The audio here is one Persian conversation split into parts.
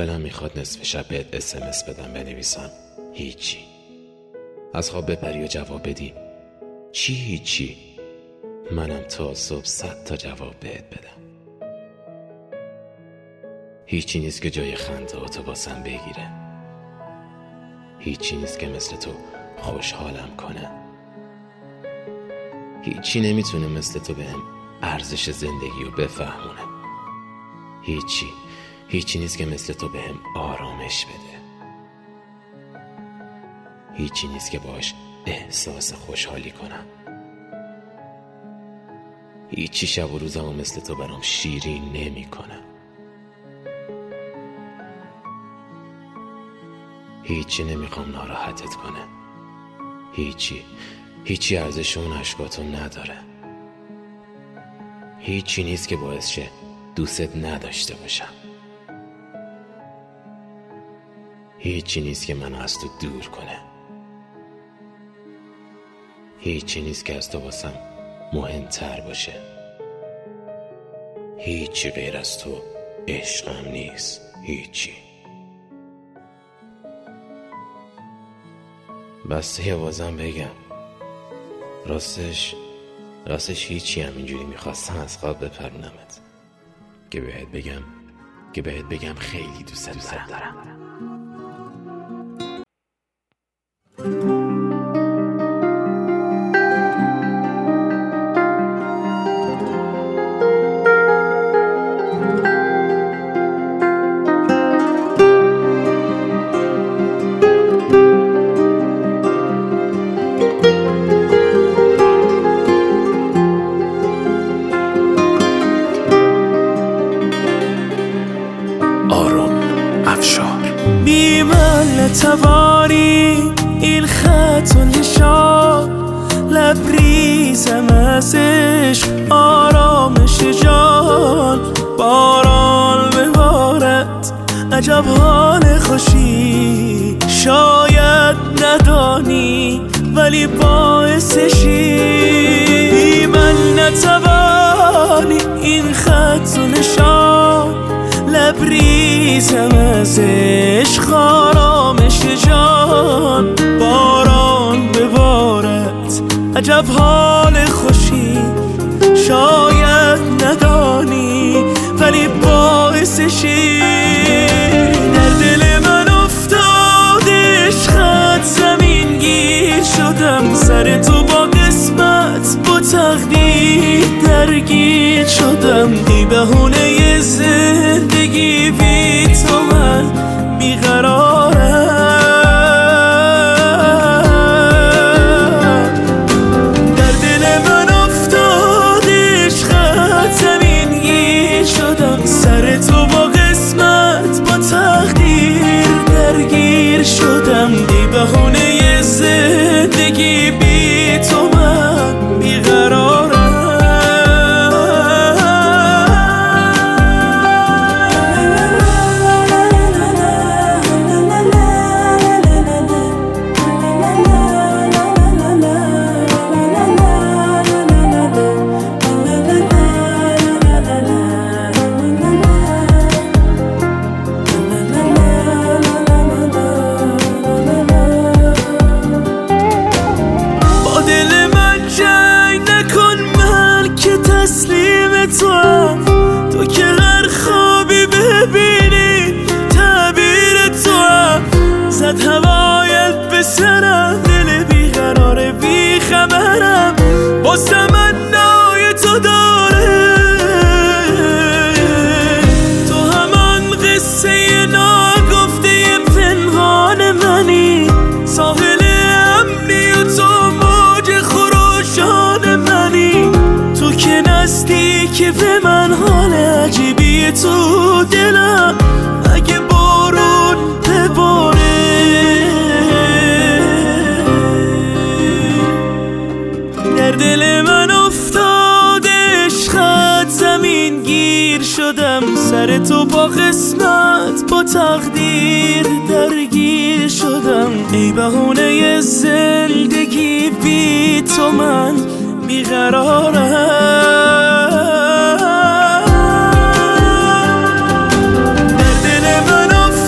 دلم میخواد نصف شب بهت SMS بدم، بنویسم هیچی، از خواب بپری و جواب بدی چی هیچی، منم تا صبح 100 تا جواب بهت بدم. هیچی نیست که جای خنده و تو باسم بگیره، هیچی نیست که مثل تو خوشحالم کنه، هیچی نمیتونه مثل تو بهم ارزش زندگی رو بفهمونه، هیچی نیست که مثل تو بهم آرامش بده، هیچی نیست که باش احساس خوشحالی کنم، هیچی شب و روزمو مثل تو برام شیرین نمی کنم، هیچی نمیخوام ناراحتت کنه، هیچی ارزش اون عشقاتو نداره، هیچی نیست که باعث شه دوست نداشته باشم، هیچی نیست که منو از تو دور کنه، هیچی نیست که از تو واسم مهمتر باشه، هیچی غیر از تو عشقم نیست، هیچی. بسته یه بازم بگم راستش هیچی، همینجوری میخواستم از خواب بپرونمت که بهت بگم خیلی دوست دارم. بی من نتوانی این خط و نشان، لبریزم از عشق آرامش جان، باران ببارد عجب حال خوشی، شاید ندانی ولی باعثشی، بی من نتوانی این خط و نشان، لبریزم از عشق آرامش جان، باران ببارد عجب حال خوشی، شاید ندانی ولی باعثشی، در دل من افتاد عشقت زمین گیر شدم، سر تو با قسمت با تقدیر درگیر شدم، ای بهونه زندگی بی تو من بیقرارم، در دل من افتاد عشقت زمین گیر شدم، سر تو با قسمت با تقدیر درگیر شدم، ای بهونه زندگی بی تو من بیقرارم. تو که هر خوابی ببینی تعبیر تو هم، زد هوایت به سرم، دل بیقرار بیخبرم باز تمنای تو داره، تو همان قصه ناگفته پنهان منی، ساحل امنی و تو موج خروشان منی، تو که نزدیکی به من حال عجیبی تو دلم، اگه بارون بباره در دل من افتاد عشقت زمین گیر شدم، سر تو با قسمت با تقدیر درگیر شدم، ای بهونه زندگی بی تو من بیقرارم. در دل من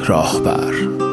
راهبر.